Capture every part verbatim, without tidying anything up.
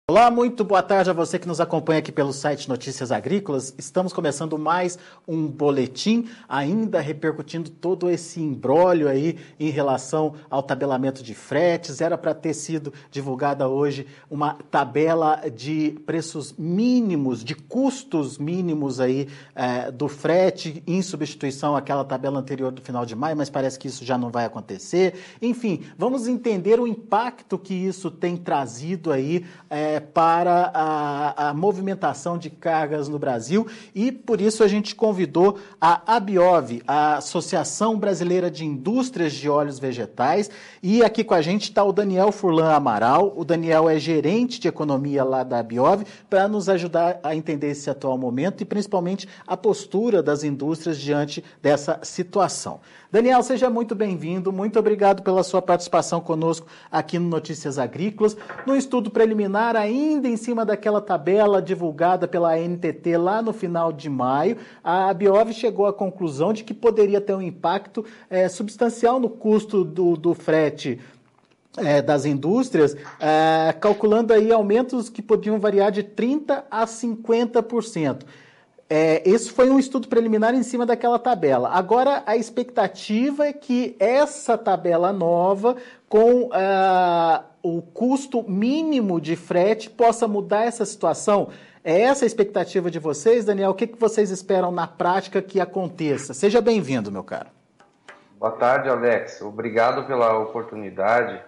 Olá, muito boa tarde a você que nos acompanha aqui pelo site Notícias Agrícolas. Estamos começando mais um boletim, ainda repercutindo todo esse imbróglio aí em relação ao tabelamento de fretes. Era para ter sido divulgada hoje uma tabela de preços mínimos, de custos mínimos aí é, do frete, em substituição àquela tabela anterior do final de maio, mas parece que isso já não vai acontecer. Enfim, vamos entender o impacto que isso tem trazido aí é, para a, a movimentação de cargas no Brasil, e por isso a gente convidou a ABIOV, a Associação Brasileira de Indústrias de Óleos Vegetais, e aqui com a gente está o Daniel Furlan Amaral. O Daniel é gerente de economia lá da ABIOV, para nos ajudar a entender esse atual momento e principalmente a postura das indústrias diante dessa situação. Daniel, seja muito bem-vindo, muito obrigado pela sua participação conosco aqui no Notícias Agrícolas. No estudo preliminar, ainda em cima daquela tabela divulgada pela A N T T lá no final de maio, a ABIOV chegou à conclusão de que poderia ter um impacto é, substancial no custo do, do frete É, das indústrias, é, calculando aí aumentos que podiam variar de trinta por cento a cinquenta por cento. É, esse foi um estudo preliminar em cima daquela tabela. Agora, a expectativa é que essa tabela nova, com uh, o custo mínimo de frete, possa mudar essa situação. É essa a expectativa de vocês, Daniel? O que, que vocês esperam na prática que aconteça? Seja bem-vindo, meu caro. Boa tarde, Alex. Obrigado pela oportunidade.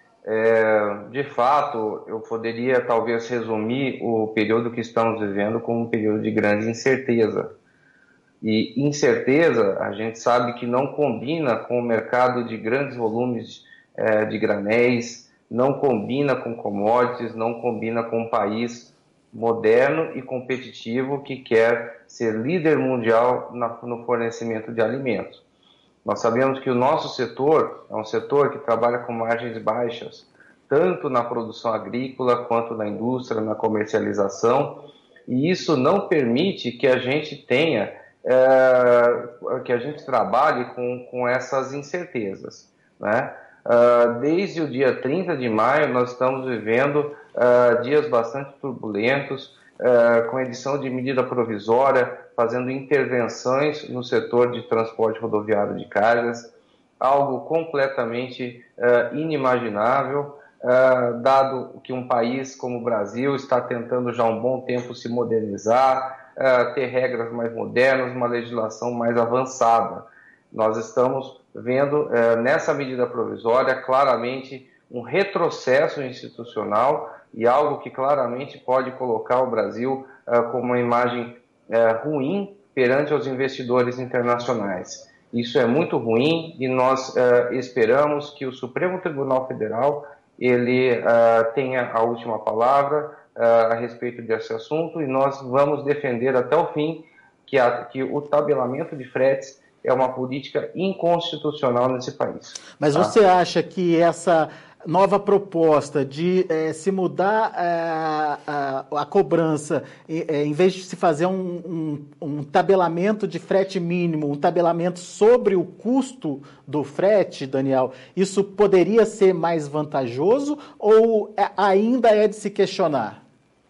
É, de fato, eu poderia talvez resumir o período que estamos vivendo como um período de grande incerteza. E incerteza, a gente sabe que não combina com o mercado de grandes volumes é, de granéis, não combina com commodities, não combina com um país moderno e competitivo que quer ser líder mundial na, no fornecimento de alimentos. Nós sabemos que o nosso setor é um setor que trabalha com margens baixas, tanto na produção agrícola quanto na indústria, na comercialização, e isso não permite que a gente tenha, é, que a gente trabalhe com, com essas incertezas, né? Uh, desde o dia trinta de maio, nós estamos vivendo uh, dias bastante turbulentos, uh, com edição de medida provisória, fazendo intervenções no setor de transporte rodoviário de cargas, algo completamente uh, inimaginável, uh, dado que um país como o Brasil está tentando já há um bom tempo se modernizar, uh, ter regras mais modernas, uma legislação mais avançada. Nós estamos vendo uh, nessa medida provisória claramente um retrocesso institucional e algo que claramente pode colocar o Brasil uh, como uma imagem É, ruim perante os investidores internacionais. Isso é muito ruim e nós é, esperamos que o Supremo Tribunal Federal ele é, tenha a última palavra é, a respeito desse assunto, e nós vamos defender até o fim que, a, que o tabelamento de fretes é uma política inconstitucional nesse país. Mas tá? Você acha que essa nova proposta de eh, se mudar eh, a, a cobrança, eh, em vez de se fazer um, um, um tabelamento de frete mínimo, um tabelamento sobre o custo do frete, Daniel, isso poderia ser mais vantajoso ou ainda é de se questionar?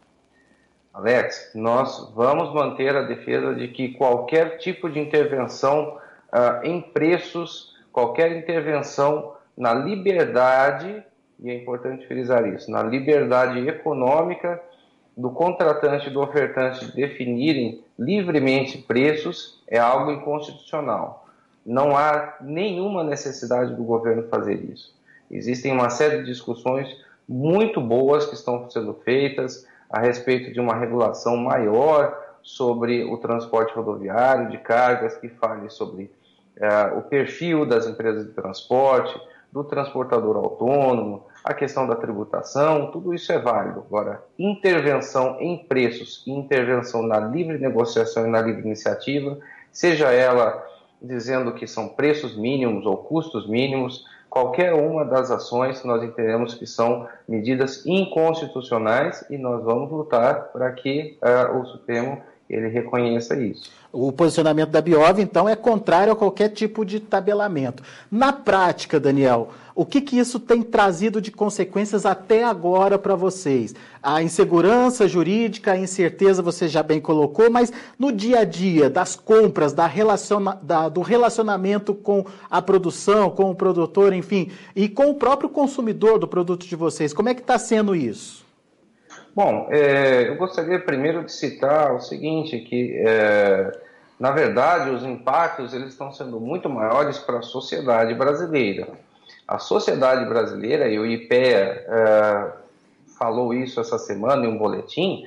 Alex, nós vamos manter a defesa de que qualquer tipo de intervenção uh, em preços, qualquer intervenção na liberdade, e é importante frisar isso, na liberdade econômica do contratante e do ofertante de definirem livremente preços é algo inconstitucional. Não há nenhuma necessidade do governo fazer isso. Existem uma série de discussões muito boas que estão sendo feitas a respeito de uma regulação maior sobre o transporte rodoviário de cargas, que fale sobre uh, o perfil das empresas de transporte, do transportador autônomo, a questão da tributação, tudo isso é válido. Agora, intervenção em preços e intervenção na livre negociação e na livre iniciativa, seja ela dizendo que são preços mínimos ou custos mínimos, qualquer uma das ações nós entendemos que são medidas inconstitucionais e nós vamos lutar para que uh, o Supremo ele reconheça isso. O posicionamento da ABIOV, então, é contrário a qualquer tipo de tabelamento. Na prática, Daniel, o que, que isso tem trazido de consequências até agora para vocês? A insegurança jurídica, a incerteza você já bem colocou, mas no dia a dia das compras, da relaciona, da, do relacionamento com a produção, com o produtor, enfim, e com o próprio consumidor do produto de vocês, como é que está sendo isso? Bom, é, eu gostaria primeiro de citar o seguinte, que é, na verdade os impactos eles estão sendo muito maiores para a sociedade brasileira. A sociedade brasileira, e o IPEA é, falou isso essa semana em um boletim,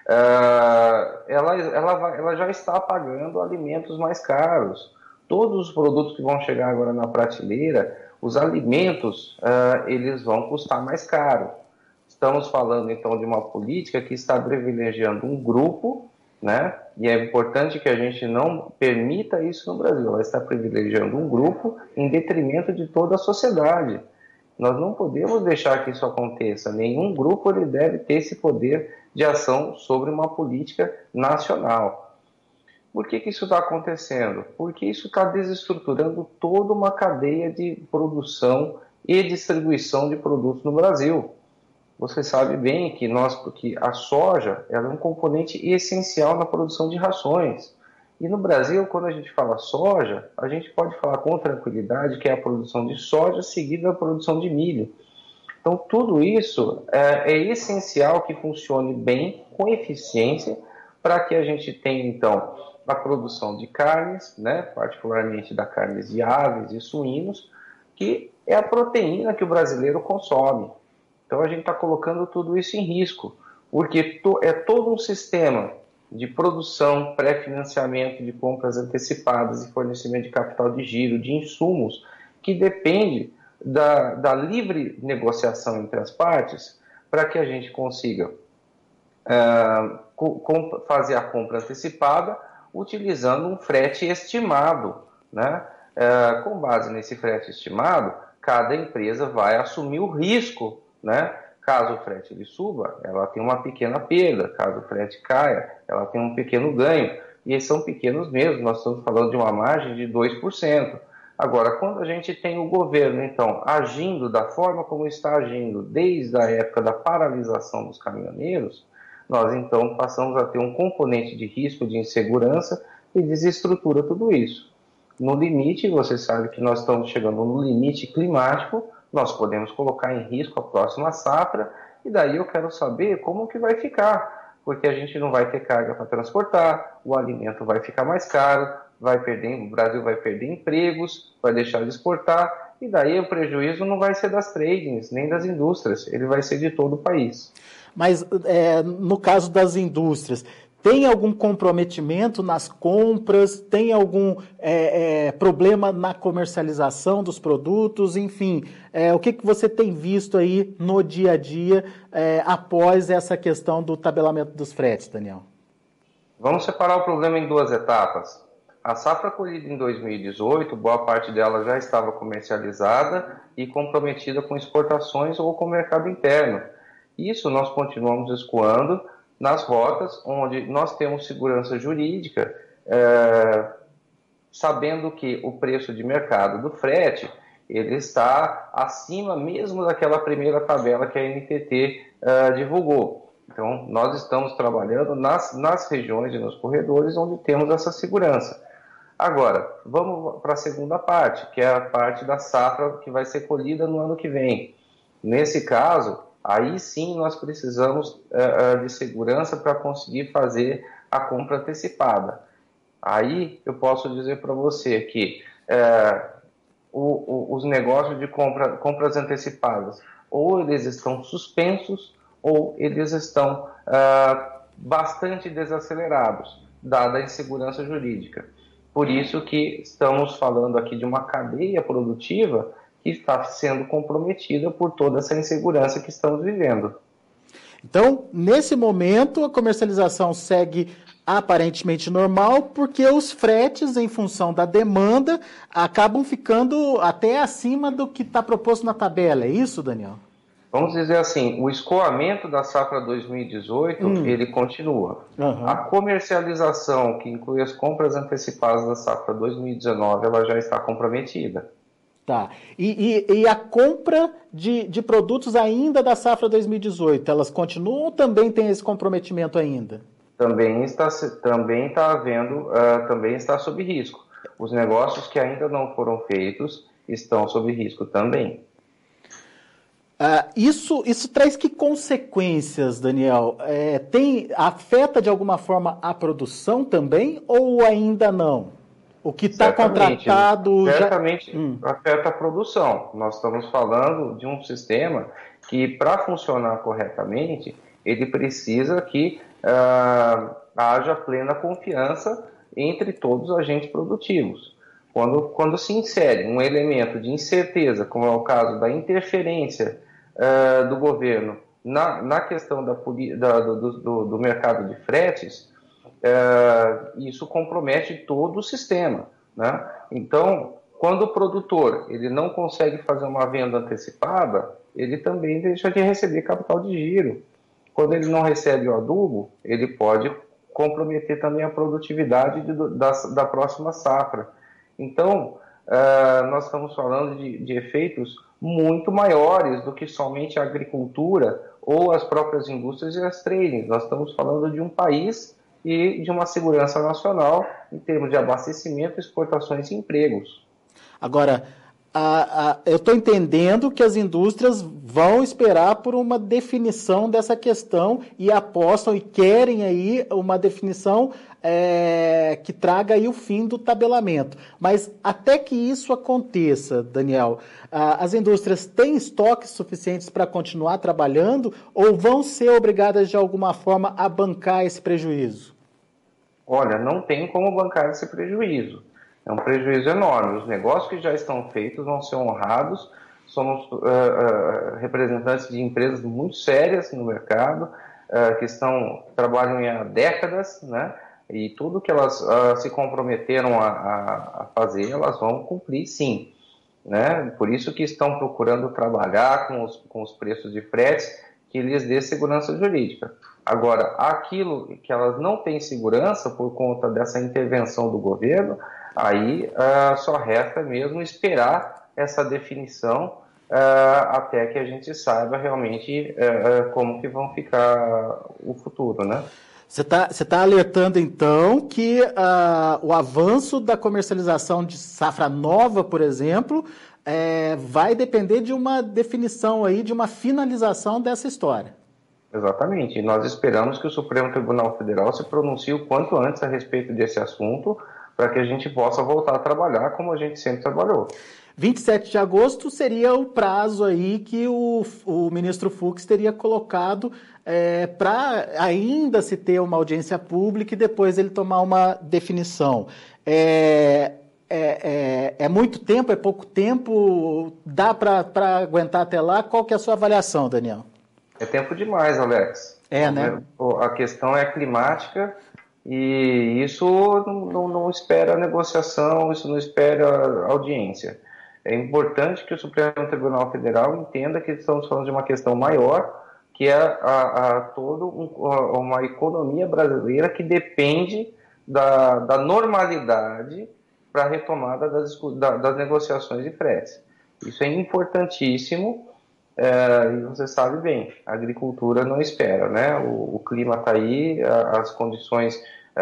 é, ela, ela, ela já está pagando alimentos mais caros. Todos os produtos que vão chegar agora na prateleira, os alimentos, é, eles vão custar mais caro. Estamos falando, então, de uma política que está privilegiando um grupo, né? E é importante que a gente não permita isso no Brasil. Ela está privilegiando um grupo em detrimento de toda a sociedade. Nós não podemos deixar que isso aconteça. Nenhum grupo ele deve ter esse poder de ação sobre uma política nacional. Por que que isso está acontecendo? Porque isso está desestruturando toda uma cadeia de produção e distribuição de produtos no Brasil. Você sabe bem que, nós, que a soja ela é um componente essencial na produção de rações. E no Brasil, quando a gente fala soja, a gente pode falar com tranquilidade que é a produção de soja seguida da produção de milho. Então, tudo isso é, é essencial que funcione bem, com eficiência, para que a gente tenha, então, a produção de carnes, né, particularmente da carnes de aves e suínos, que é a proteína que o brasileiro consome. Então a gente está colocando tudo isso em risco, porque é todo um sistema de produção, pré-financiamento de compras antecipadas e fornecimento de capital de giro, de insumos, que depende da, da livre negociação entre as partes para que a gente consiga uh, com, fazer a compra antecipada utilizando um frete estimado, né? Uh, com base nesse frete estimado, cada empresa vai assumir o risco, né? Caso o frete ele suba, ela tem uma pequena perda. Caso o frete caia, ela tem um pequeno ganho. E eles são pequenos mesmo, nós estamos falando de uma margem de dois por cento. Agora, quando a gente tem o governo, então, agindo da forma como está agindo desde a época da paralisação dos caminhoneiros, nós, então, passamos a ter um componente de risco de insegurança e desestrutura tudo isso. No limite, você sabe que nós estamos chegando no limite climático, nós podemos colocar em risco a próxima safra, e daí eu quero saber como que vai ficar, porque a gente não vai ter carga para transportar, o alimento vai ficar mais caro, vai perder, o Brasil vai perder empregos, vai deixar de exportar, e daí o prejuízo não vai ser das tradings, nem das indústrias, ele vai ser de todo o país. Mas é, no caso das indústrias, tem algum comprometimento nas compras? Tem algum é, é, problema na comercialização dos produtos? Enfim, é, o que, que você tem visto aí no dia a dia é, após essa questão do tabelamento dos fretes, Daniel? Vamos separar o problema em duas etapas. A safra colhida em dois mil e dezoito, boa parte dela já estava comercializada e comprometida com exportações ou com o mercado interno. Isso nós continuamos escoando nas rotas onde nós temos segurança jurídica, é, sabendo que o preço de mercado do frete ele está acima mesmo daquela primeira tabela que a N T T é, divulgou. Então, nós estamos trabalhando nas, nas regiões e nos corredores onde temos essa segurança. Agora, vamos para a segunda parte, que é a parte da safra que vai ser colhida no ano que vem. Nesse caso, aí sim nós precisamos uh, de segurança para conseguir fazer a compra antecipada. Aí eu posso dizer para você que uh, o, o, os negócios de compra, compras antecipadas, ou eles estão suspensos, ou eles estão uh, bastante desacelerados, dada a insegurança jurídica. Por isso que estamos falando aqui de uma cadeia produtiva que está sendo comprometida por toda essa insegurança que estamos vivendo. Então, nesse momento, a comercialização segue aparentemente normal, porque os fretes, em função da demanda, acabam ficando até acima do que está proposto na tabela. É isso, Daniel? Vamos dizer assim, o escoamento da safra dois mil e dezoito, hum. ele continua. Uhum. A comercialização, que inclui as compras antecipadas da safra dois mil e dezenove, ela já está comprometida. Tá. E, e, e a compra de, de produtos ainda da safra dois mil e dezoito, elas continuam ou também tem esse comprometimento ainda? Também está, também está havendo, uh, também está sob risco. Os negócios que ainda não foram feitos estão sob risco também. Uh, isso, isso traz que consequências, Daniel? É, tem, afeta de alguma forma a produção também ou ainda não? O que está contratado certamente já... Hum. afeta a produção. Nós estamos falando de um sistema que, para funcionar corretamente, ele precisa que uh, haja plena confiança entre todos os agentes produtivos. Quando, quando se insere um elemento de incerteza, como é o caso da interferência uh, do governo na, na questão da, da, do, do, do mercado de fretes, Uh, isso compromete todo o sistema, né? Então, quando o produtor ele não consegue fazer uma venda antecipada, ele também deixa de receber capital de giro. Quando ele não recebe o adubo, ele pode comprometer também a produtividade de, da, da próxima safra. Então, uh, nós estamos falando de, de efeitos muito maiores do que somente a agricultura ou as próprias indústrias e as tradings. Nós estamos falando de um país e de uma segurança nacional em termos de abastecimento, exportações e empregos. Agora, a, a, eu estou entendendo que as indústrias vão esperar por uma definição dessa questão e apostam e querem aí uma definição é, que traga aí o fim do tabelamento. Mas até que isso aconteça, Daniel, a, as indústrias têm estoques suficientes para continuar trabalhando ou vão ser obrigadas de alguma forma a bancar esse prejuízo? Olha, não tem como bancar esse prejuízo. É um prejuízo enorme. Os negócios que já estão feitos vão ser honrados. Somos uh, uh, representantes de empresas muito sérias no mercado, uh, que estão, trabalham há décadas, né? E tudo que elas uh, se comprometeram a, a, a fazer, elas vão cumprir sim. Né? Por isso que estão procurando trabalhar com os, com os preços de fretes que lhes dê segurança jurídica. Agora, aquilo que elas não têm segurança por conta dessa intervenção do governo, aí uh, só resta mesmo esperar essa definição uh, até que a gente saiba realmente uh, como que vão ficar o futuro, né? Você está você tá alertando, então, que uh, o avanço da comercialização de safra nova, por exemplo, é, vai depender de uma definição aí, de uma finalização dessa história. Exatamente. E nós esperamos que o Supremo Tribunal Federal se pronuncie o quanto antes a respeito desse assunto, para que a gente possa voltar a trabalhar como a gente sempre trabalhou. vinte e sete de agosto seria o prazo aí que o, o ministro Fux teria colocado é, para ainda se ter uma audiência pública e depois ele tomar uma definição. É, é, é, é muito tempo, é pouco tempo? Dá para aguentar até lá? Qual que é a sua avaliação, Daniel? É tempo demais, Alex. É, né? A questão é climática e isso não, não, não espera negociação, isso não espera audiência. É importante que o Supremo Tribunal Federal entenda que estamos falando de uma questão maior, que é a, a, a toda um, uma economia brasileira que depende da, da normalidade para a retomada das, da, das negociações de fretes. Isso é importantíssimo. É, e você sabe bem, a agricultura não espera, né? O, o clima está aí, a, as condições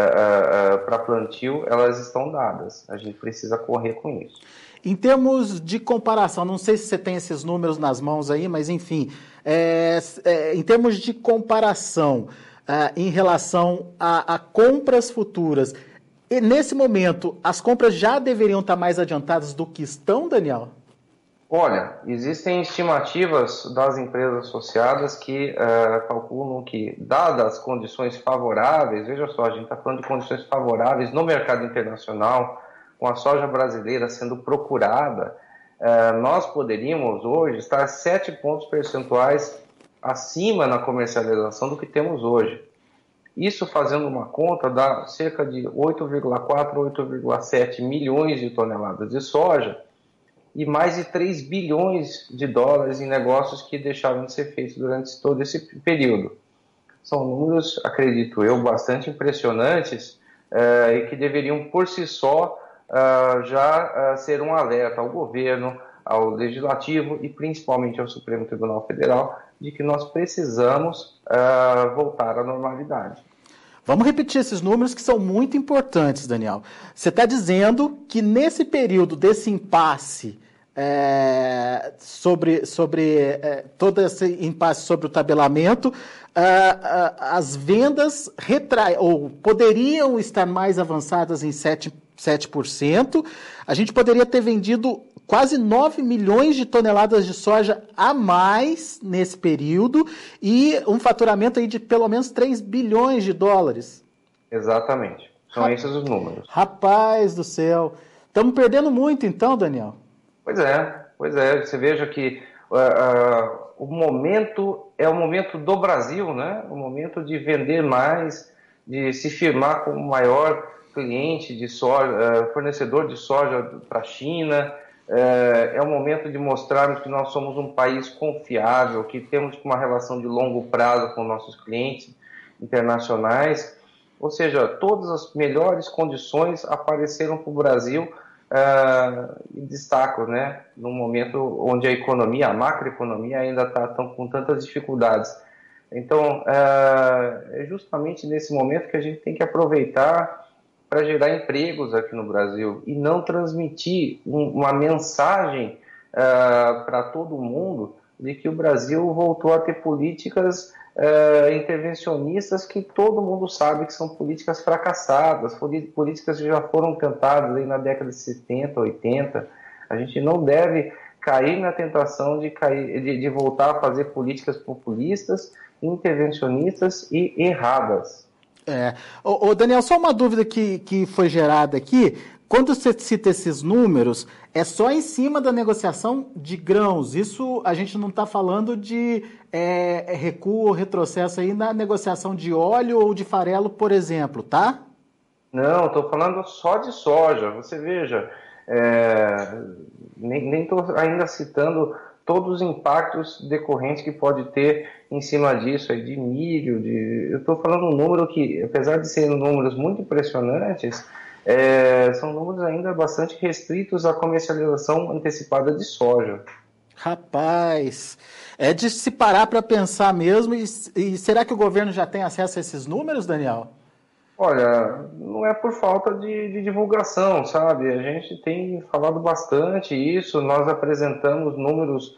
para plantio, elas estão dadas. A gente precisa correr com isso. Em termos de comparação, não sei se você tem esses números nas mãos aí, mas enfim, é, é, em termos de comparação é, em relação a, a compras futuras, e nesse momento, as compras já deveriam estar mais adiantadas do que estão, Daniel? Olha, existem estimativas das empresas associadas que uh, calculam que, dadas as condições favoráveis, veja só, a gente está falando de condições favoráveis no mercado internacional, com a soja brasileira sendo procurada, uh, nós poderíamos hoje estar sete pontos percentuais acima na comercialização do que temos hoje. Isso, fazendo uma conta, dá cerca de oito vírgula quatro, oito vírgula sete milhões de toneladas de soja, e mais de três bilhões de dólares em negócios que deixaram de ser feitos durante todo esse período. São números, acredito eu, bastante impressionantes eh, e que deveriam, por si só, uh, já uh, ser um alerta ao governo, ao Legislativo e principalmente ao Supremo Tribunal Federal de que nós precisamos uh, voltar à normalidade. Vamos repetir esses números que são muito importantes, Daniel. Você está dizendo que nesse período desse impasse é, sobre, sobre é, todo esse impasse sobre o tabelamento, é, é, as vendas retrai, ou poderiam estar mais avançadas em sete por cento. A gente poderia ter vendido quase nove milhões de toneladas de soja a mais nesse período e um faturamento aí de pelo menos três bilhões de dólares. Exatamente. São esses os números. Rapaz do céu. Estamos perdendo muito então, Daniel. Pois é, pois é. Você veja que uh, uh, o momento é o momento do Brasil, né? O momento de vender mais, de se firmar como maior cliente de soja, uh, fornecedor de soja para a China. É o momento de mostrarmos que nós somos um país confiável, que temos uma relação de longo prazo com nossos clientes internacionais. Ou seja, todas as melhores condições apareceram para o Brasil uh, e destaco, né, num momento onde a economia, a macroeconomia ainda está com tantas dificuldades. Então, uh, é justamente nesse momento que a gente tem que aproveitar para gerar empregos aqui no Brasil e não transmitir um, uma mensagem uh, para todo mundo de que o Brasil voltou a ter políticas uh, intervencionistas que todo mundo sabe que são políticas fracassadas, políticas que já foram tentadas aí na década de setenta, oitenta. A gente não deve cair na tentação de, cair, de, de voltar a fazer políticas populistas, intervencionistas e erradas. É. Ô, ô Daniel, só uma dúvida que, que foi gerada aqui. Quando você cita esses números, é só em cima da negociação de grãos. Isso a gente não está falando de é, recuo ou retrocesso aí na negociação de óleo ou de farelo, por exemplo, tá? Não, estou falando só de soja. Você veja, é, nem estou ainda citando todos os impactos decorrentes que pode ter em cima disso, aí, de milho, de... eu estou falando um número que, apesar de serem números muito impressionantes, é, são números ainda bastante restritos à comercialização antecipada de soja. Rapaz, é de se parar para pensar mesmo, e, e será que o governo já tem acesso a esses números, Daniel? Olha, não é por falta de, de divulgação, sabe? A gente tem falado bastante isso, nós apresentamos números,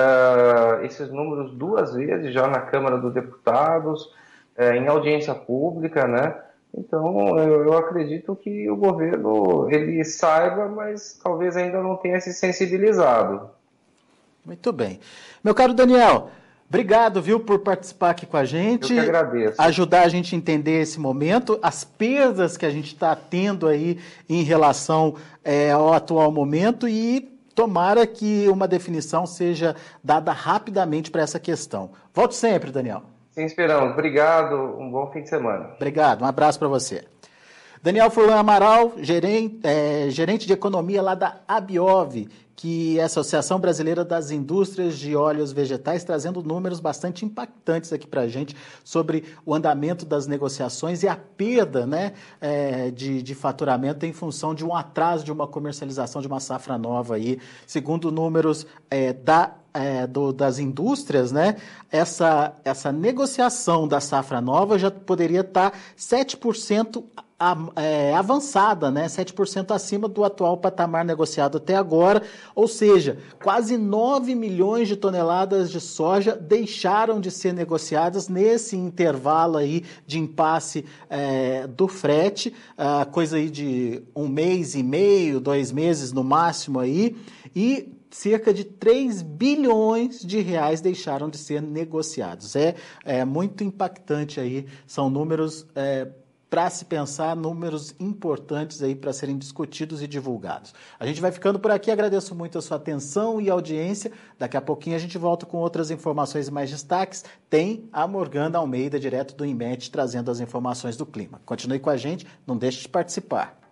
uh, esses números duas vezes já na Câmara dos Deputados, uh, em audiência pública, né? Então, eu, eu acredito que o governo, ele saiba, mas talvez ainda não tenha se sensibilizado. Muito bem. Meu caro Daniel, obrigado, viu, por participar aqui com a gente. Eu que agradeço. Ajudar a gente a entender esse momento, as perdas que a gente está tendo aí em relação é, ao atual momento e tomara que uma definição seja dada rapidamente para essa questão. Volte sempre, Daniel. Sim, esperamos. Obrigado, um bom fim de semana. Obrigado, um abraço para você. Daniel Furlan Amaral, gerente, é, gerente de economia lá da Abiov, que é a Associação Brasileira das Indústrias de Óleos Vegetais, trazendo números bastante impactantes aqui para a gente sobre o andamento das negociações e a perda, né, é, de, de faturamento em função de um atraso de uma comercialização de uma safra nova aí. Segundo números é, da É, do, das indústrias, né, essa, essa negociação da safra nova já poderia estar sete por cento a, é, avançada, né, sete por cento acima do atual patamar negociado até agora, ou seja, quase nove milhões de toneladas de soja deixaram de ser negociadas nesse intervalo aí de impasse é, do frete, a coisa aí de um mês e meio, dois meses no máximo aí, e cerca de três bilhões de reais deixaram de ser negociados. É, é muito impactante aí, são números é, para se pensar, números importantes aí para serem discutidos e divulgados. A gente vai ficando por aqui, agradeço muito a sua atenção e audiência. Daqui a pouquinho a gente volta com outras informações e mais destaques. Tem a Morgana Almeida, direto do INMET, trazendo as informações do clima. Continue com a gente, não deixe de participar.